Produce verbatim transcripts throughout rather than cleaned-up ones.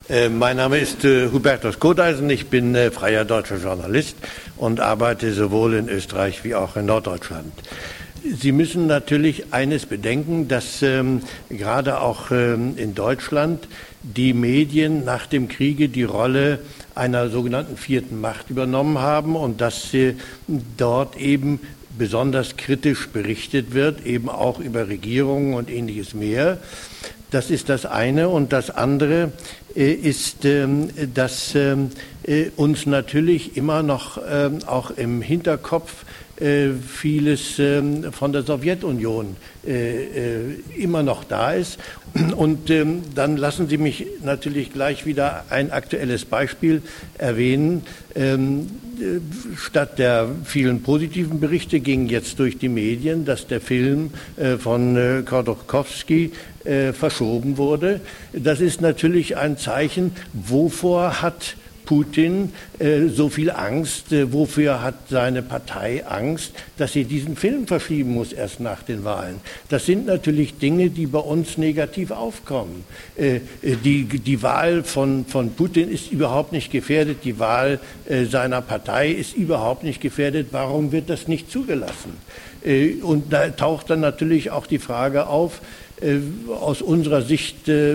Äh, mein Name ist äh, Hubertus Kotheisen, ich bin äh, freier deutscher Journalist und arbeite sowohl in Österreich wie auch in Norddeutschland. Sie müssen natürlich eines bedenken, dass ähm, gerade auch ähm, in Deutschland die Medien nach dem Kriege die Rolle einer sogenannten vierten Macht übernommen haben und dass äh, dort eben besonders kritisch berichtet wird, eben auch über Regierungen und ähnliches mehr. Das ist das eine. Und das andere äh, ist, ähm, dass äh, uns natürlich immer noch äh, auch im Hinterkopf äh, vieles äh, von der Sowjetunion äh, äh, immer noch da ist. Und ähm, dann lassen Sie mich natürlich gleich wieder ein aktuelles Beispiel erwähnen. Ähm, statt der vielen positiven Berichte ging jetzt durch die Medien, dass der Film äh, von äh, Khodorkovsky äh, verschoben wurde. Das ist natürlich ein Zeichen, wovor hat Putin äh, so viel Angst, äh, wofür hat seine Partei Angst, dass sie diesen Film verschieben muss erst nach den Wahlen. Das sind natürlich Dinge, die bei uns negativ aufkommen. Äh, die, die Wahl von, von Putin ist überhaupt nicht gefährdet, die Wahl äh, seiner Partei ist überhaupt nicht gefährdet. Warum wird das nicht zugelassen? Äh, und da taucht dann natürlich auch die Frage auf, äh, aus unserer Sicht, äh,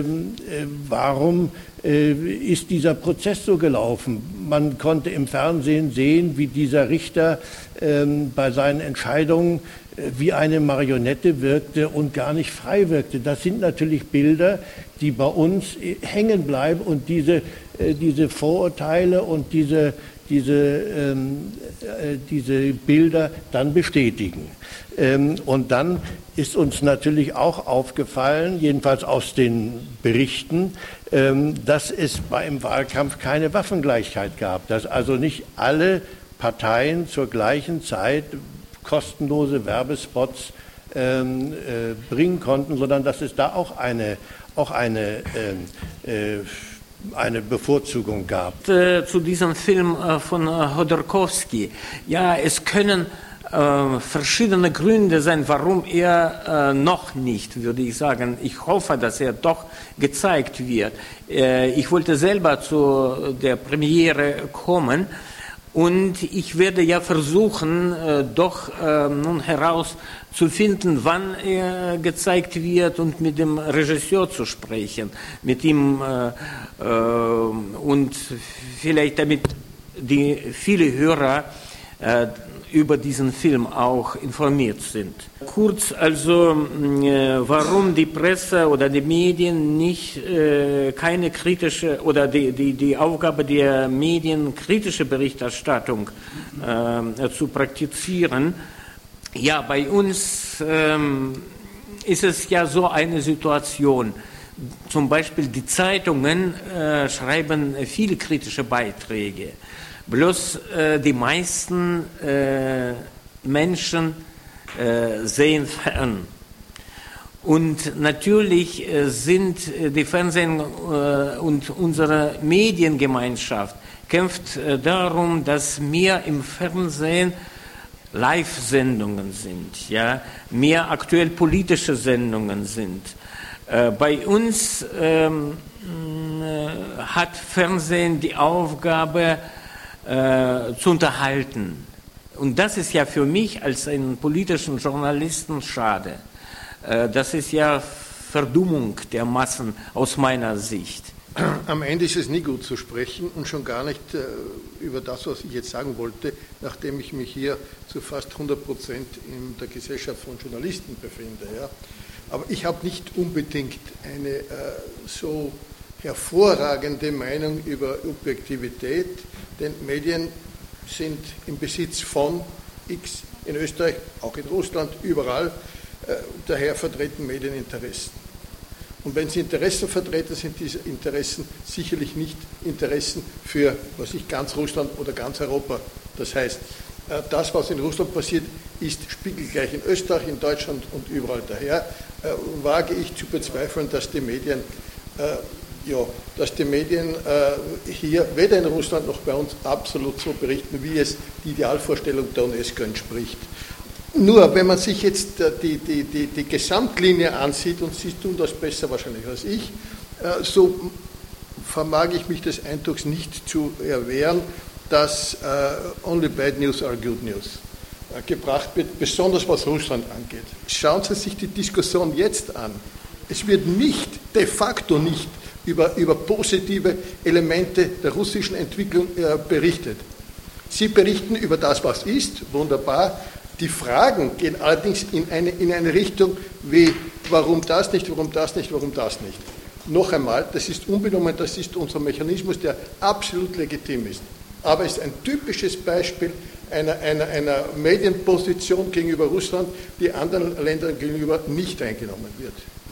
warum ist dieser Prozess so gelaufen. Man konnte im Fernsehen sehen, wie dieser Richter ähm, bei seinen Entscheidungen äh, wie eine Marionette wirkte und gar nicht frei wirkte. Das sind natürlich Bilder, die bei uns äh, hängen bleiben und diese, äh, diese Vorurteile und diese, diese, ähm, äh, diese Bilder dann bestätigen. Ähm, und dann ist uns natürlich auch aufgefallen, jedenfalls aus den Berichten, ähm, dass es beim Wahlkampf keine Waffengleichheit gab, dass also nicht alle Parteien zur gleichen Zeit kostenlose Werbespots ähm, äh, bringen konnten, sondern dass es da auch eine, auch eine, äh, eine Bevorzugung gab. Zu diesem Film von Khodorkovsky. Ja, es können Äh, verschiedene Gründe sein, warum er äh, noch nicht, würde ich sagen. Ich hoffe, dass er doch gezeigt wird. Äh, ich wollte selber zu der Premiere kommen und ich werde ja versuchen, äh, doch äh, nun herauszufinden, wann er gezeigt wird und mit dem Regisseur zu sprechen, mit ihm äh, äh, und vielleicht damit die viele Hörer äh, über diesen Film auch informiert sind. Kurz also, äh, warum die Presse oder die Medien nicht äh, keine kritische oder die, die, die Aufgabe der Medien kritische Berichterstattung äh, zu praktizieren. Ja, bei uns äh, ist es ja so eine Situation. Zum Beispiel die Zeitungen äh, schreiben viele kritische Beiträge. Bloß äh, die meisten äh, Menschen äh, sehen fern. Und natürlich äh, sind äh, die Fernsehen äh, und unsere Mediengemeinschaft kämpft äh, darum, dass mehr im Fernsehen Live-Sendungen sind, ja, mehr aktuell politische Sendungen sind. Äh, bei uns ähm, äh, hat Fernsehen die Aufgabe, Äh, zu unterhalten. Und das ist ja für mich als einen politischen Journalisten schade. Äh, das ist ja Verdummung der Massen aus meiner Sicht. Am Ende ist es nie gut zu sprechen und schon gar nicht äh, über das, was ich jetzt sagen wollte, nachdem ich mich hier zu fast hundert Prozent in der Gesellschaft von Journalisten befinde. Ja. Aber ich habe nicht unbedingt eine äh, so hervorragende Meinung über Objektivität, denn Medien sind im Besitz von X in Österreich, auch in Russland, überall. Äh, daher vertreten Medien Interessen. Und wenn sie Interessen vertreten, sind diese Interessen sicherlich nicht Interessen für, was ich, ganz Russland oder ganz Europa. Das heißt, äh, das, was in Russland passiert, ist spiegelgleich in Österreich, in Deutschland und überall. Daher äh, wage ich zu bezweifeln, dass die Medien äh, Ja, dass die Medien äh, hier weder in Russland noch bei uns absolut so berichten, wie es die Idealvorstellung der UNESCO entspricht. Nur, wenn man sich jetzt äh, die, die, die, die Gesamtlinie ansieht, und Sie tun das besser wahrscheinlich als ich, äh, so vermag ich mich des Eindrucks nicht zu erwehren, dass uh, only bad news are good news uh, gebracht wird, besonders was Russland angeht. Schauen Sie sich die Diskussion jetzt an. Es wird nicht, de facto nicht, über, über positive Elemente der russischen Entwicklung uh, berichtet. Sie berichten über das, was ist, wunderbar. Die Fragen gehen allerdings in eine, in eine Richtung wie, warum das nicht, warum das nicht, warum das nicht. Noch einmal, das ist unbenommen, das ist unser Mechanismus, der absolut legitim ist. Aber es ist ein typisches Beispiel einer, einer, einer Medienposition gegenüber Russland, die anderen Ländern gegenüber nicht eingenommen wird.